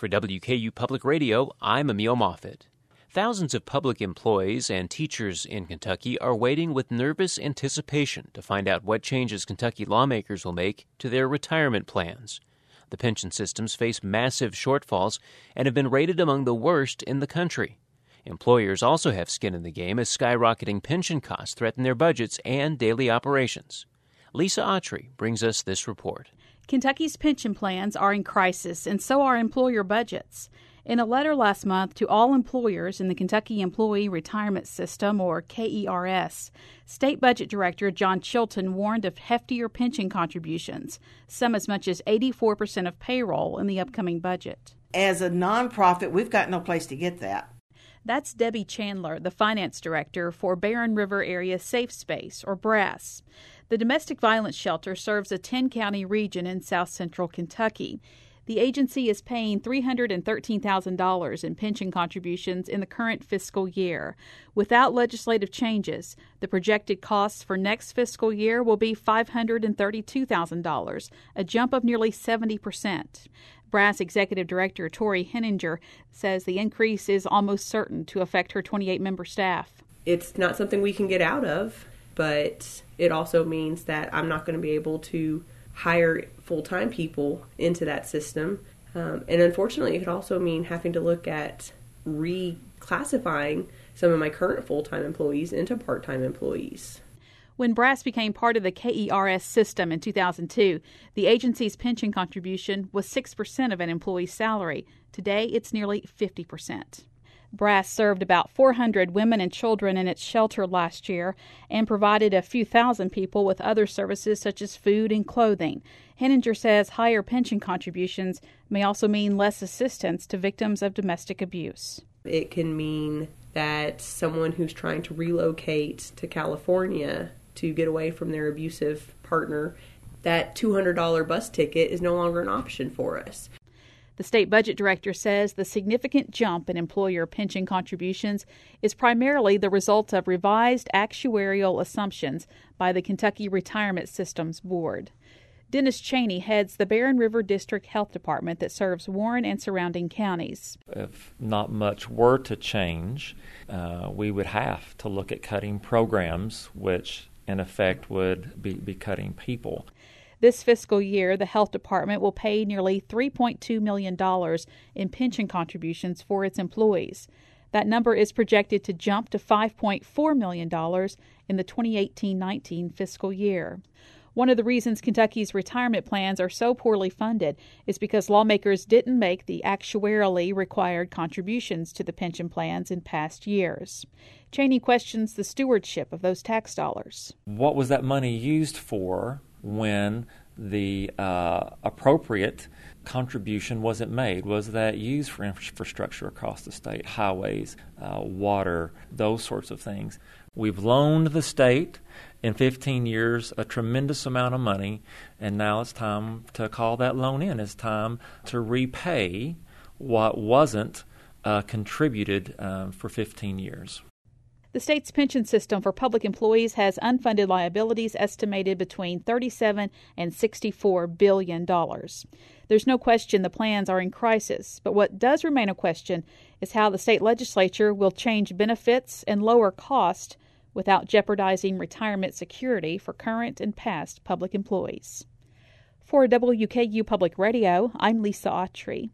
For WKU Public Radio, I'm Emil Moffitt. Thousands of public employees and teachers in Kentucky are waiting with nervous anticipation to find out what changes Kentucky lawmakers will make to their retirement plans. The pension systems face massive shortfalls and have been rated among the worst in the country. Employers also have skin in the game as skyrocketing pension costs threaten their budgets and daily operations. Lisa Autry brings us this report. Kentucky's pension plans are in crisis, and so are employer budgets. In a letter last month to all employers in the Kentucky Employee Retirement System, or KERS, State Budget Director John Chilton warned of heftier pension contributions, some as much as 84% of payroll in the upcoming budget. As a nonprofit, we've got no place to get that. That's Debbie Chandler, the finance director for Barren River Area Safe Space, or BRASS. The domestic violence shelter serves a 10-county region in south-central Kentucky. The agency is paying $313,000 in pension contributions in the current fiscal year. Without legislative changes, the projected costs for next fiscal year will be $532,000, a jump of nearly 70%. BRASS Executive Director Tori Henninger says the increase is almost certain to affect her 28-member staff. It's not something we can get out of, but it also means that I'm not going to be able to hire full-time people into that system. And unfortunately, it could also mean having to look at reclassifying some of my current full-time employees into part-time employees. When BRASS became part of the KERS system in 2002, the agency's pension contribution was 6% of an employee's salary. Today, it's nearly 50%. BRASS served about 400 women and children in its shelter last year and provided a few thousand people with other services such as food and clothing. Henninger says higher pension contributions may also mean less assistance to victims of domestic abuse. It can mean that someone who's trying to relocate to California to get away from their abusive partner, that $200 bus ticket is no longer an option for us. The state budget director says the significant jump in employer pension contributions is primarily the result of revised actuarial assumptions by the Kentucky Retirement Systems Board. Dennis Cheney heads the Barren River District Health Department that serves Warren and surrounding counties. If not much were to change, we would have to look at cutting programs, which in effect would be cutting people. This fiscal year, the health department will pay nearly $3.2 million in pension contributions for its employees. That number is projected to jump to $5.4 million in the 2018-19 fiscal year. One of the reasons Kentucky's retirement plans are so poorly funded is because lawmakers didn't make the actuarially required contributions to the pension plans in past years. Cheney questions the stewardship of those tax dollars. What was that money used for when the appropriate contribution wasn't made? Was that used for infrastructure across the state, highways, water, those sorts of things? We've loaned the state in 15 years a tremendous amount of money, and now it's time to call that loan in. It's time to repay what wasn't contributed for 15 years. The state's pension system for public employees has unfunded liabilities estimated between $37 and $64 billion. There's no question the plans are in crisis, but what does remain a question is how the state legislature will change benefits and lower cost without jeopardizing retirement security for current and past public employees. For WKU Public Radio, I'm Lisa Autry.